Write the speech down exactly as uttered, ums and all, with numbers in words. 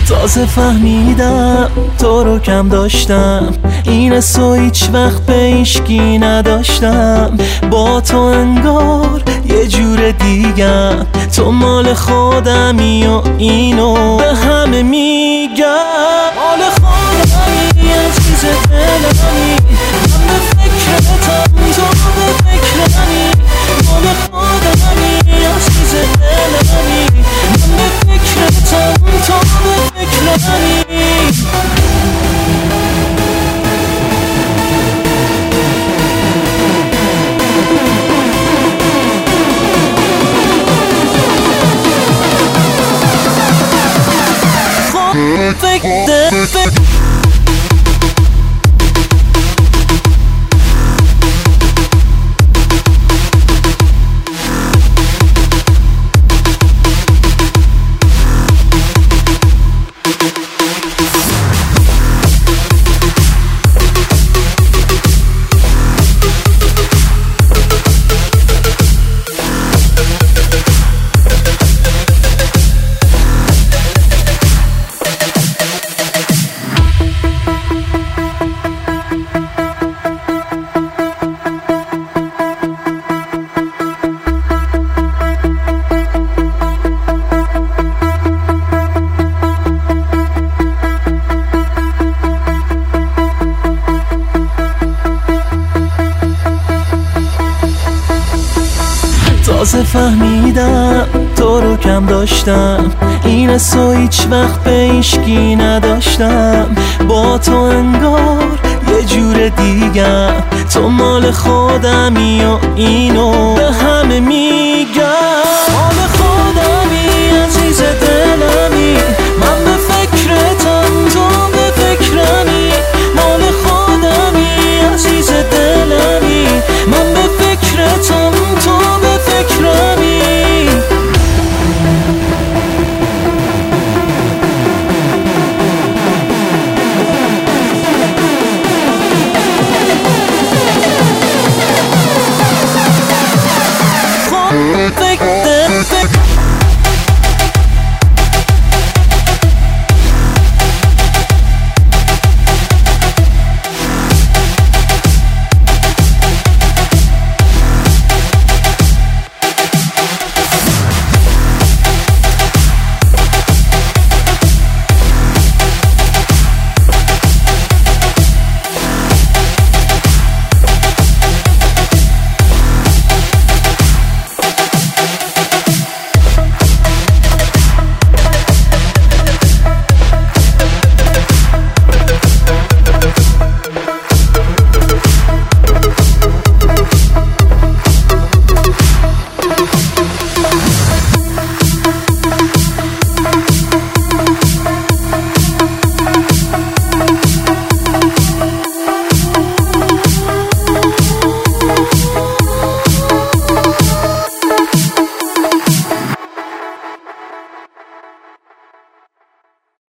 تازه فهمیدم تو رو کم داشتم، این سو هیچ وقت به هیچکی نداشتم. با تو انگار یه جور دیگم، تو مال خودمی و اینو به همه میگم. مال خودمی عزیز دلمی، من به فکرتم تو به فکرمی. مال خودمی عزیز دلمی، من به فکرتم تو به فکرمی. تازه فهمیدم تو رو کم داشتم، این سو هیچ وقت به هیچکی نداشتم. با تو انگار یه جور دیگم، تو مال خودمی و اینو به همه میگم.